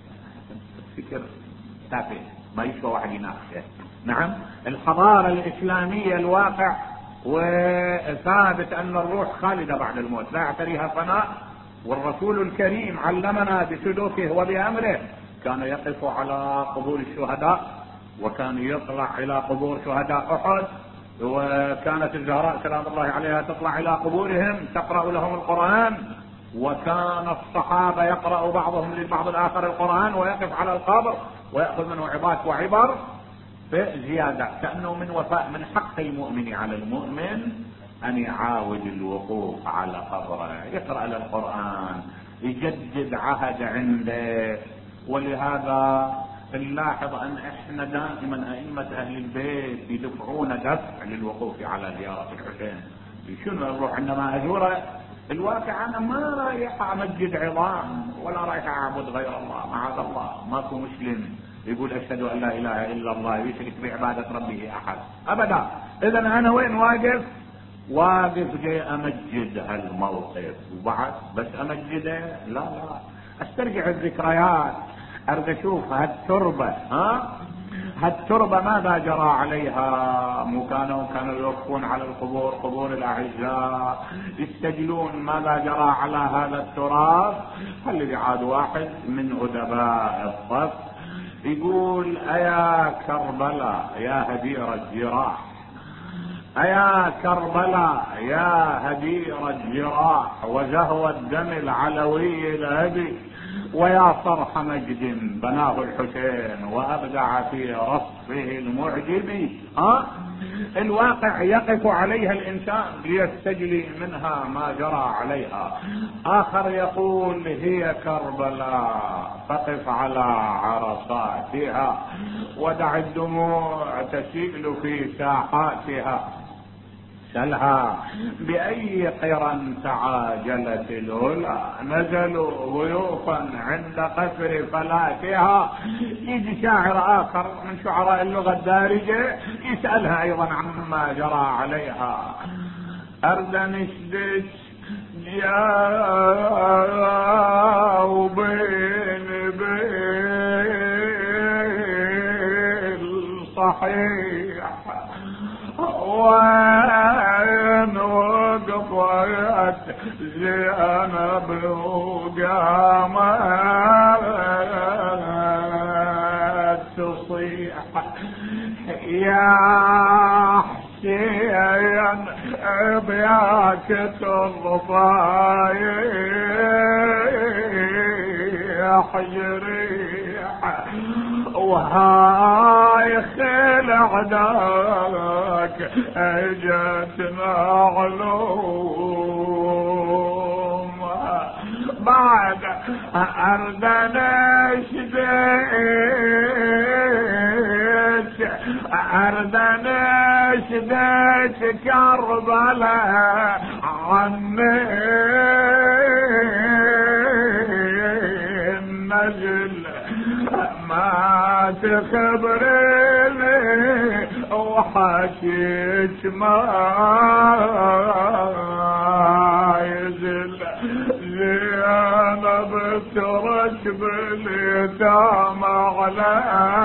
فكر تافه ما يشوى واحد يناقشه. نعم الحضارة الإسلامية الواقع وثابت أن الروح خالدة بعد الموت لا يعتريها فناء، والرسول الكريم علمنا بسلوكه وبأمره كان يقف على قبور الشهداء، وكان يطلع إلى قبور شهداء أحد، وكانت الزهراء سلام الله عليها تطلع إلى قبورهم تقرأ لهم القرآن، وكان الصحابة يقرأ بعضهم للبعض الآخر القرآن ويقف على القبر ويأخذ منه عظات وعبر بزيادة، كأنه من وفاء من حق المؤمن على المؤمن أن يعاود الوقوف على قبره، يقرأ القرآن، يجدد عهد عنده. ولهذا نلاحظ أن إحنا دائما أئمة أهل البيت يدفعون دفع للوقوف على زيارة الحسين. شنو نروح عندما أزوره؟ الواقع أنا ما رايح أمجد عظام ولا رايح أعبد غير الله، معاذ الله، ماكو مسلم يقول أشهد أن لا إله إلا الله ويشرك بعبادة ربه أحد أبدا. إذا أنا وين واقف؟ واقف جاي أمجد هالموقف، وبعد بس أمجده؟ لا لا، أسترجع الذكريات، أرجع أشوف هالتربة، ها هالتربة ماذا جرى عليها؟ مو كانوا كانوا يوقفون على القبور، قبور الأعزاء، يستجلون ماذا جرى على هذا التراب. خلي عاد واحد من أدباء الصف يقول: أيا كربلاء يا هدير الجراح، أيا كربلاء يا هدير الجراح، وزهو الدم العلوي الأبي، ويا صرح مجد بناه الحسين وأبدع في رصفه المعجب. ها الواقع يقف عليها الإنسان ليستجلي منها ما جرى عليها. آخر يقول: هي كربلاء فقف على عرصاتها، ودع الدموع تسيل في ساحاتها، سلها بأي قرى تعاجلت الأولى، نزلوا ضيوفا عند قفر فلاتها. يجي شاعر آخر من شعراء اللغة الدارجة يسألها أيضا عما جرى عليها: أردنشدش يا وبين بالصحيح، وين وقفت زينب وقامت تصيح يا حسين ابياك ترضايح جريح، وهاي خيل عداك اجت معلوم. بعد اردنش ديش اردنش ديش كربلاء عني النجل ما تخبرني وحشيش ما يزل زينب تركب اليتامى على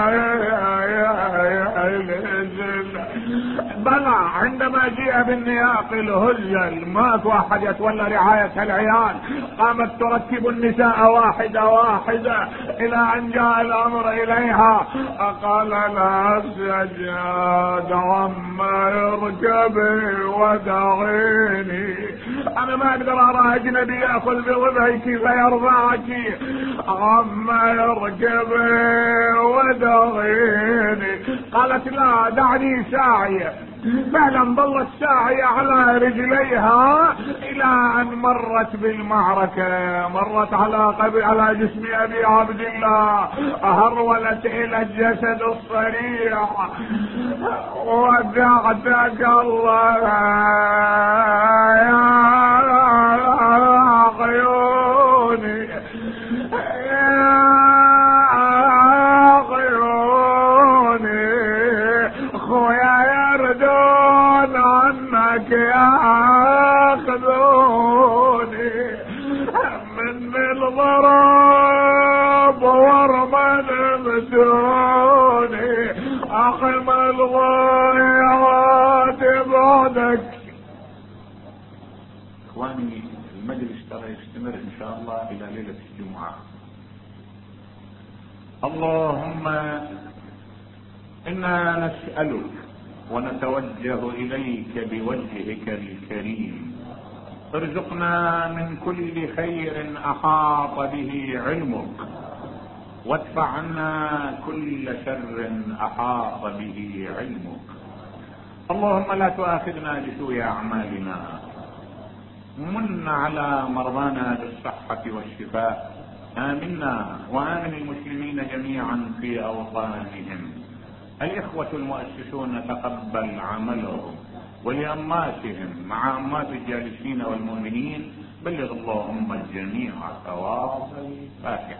الهزل. بلى عندما جاء بالنياق الهزل ماك واحد يتولى رعاية العيال، قامت تركب النساء واحدة واحدة إلى أن جاء الأمر إليها. قال لا سجاد عما يركبي ودعيني، أنا ما أقدر أرى أجنبي يأخذ بوضعك فيرضعك، عما يركبي ودعيني. قالت لا دعني ساعية، فعلا ظلت ساعية على رجليها الى ان مرت بالمعركة، مرت على قبل على جسم ابي عبد الله، هرولت الى الجسد الصريح ودعتك الله يا عيوني يا عيوني، خويا يردون عنك ياخذوني من الضرب ورمى بدوني، احمل ضيعات بعدك. اخواني المجلس ترى يستمر ان شاء الله الى ليلة الجمعة. اللهم انا نسألك ونتوجه اليك بوجهك الكريم، ارزقنا من كل خير احاط به علمك، وادفع عنا كل شر احاط به علمك. اللهم لا تؤاخذنا بسوء اعمالنا، من على مرضانا بالصحة والشفاء، آمنا وآمن المسلمين جميعا في أوطانهم. الإخوة المؤسسون تقبل عملهم، ولأماتهم مع أمات الجالسين والمؤمنين بلغ اللهم الجميع ثواب الفاتحة.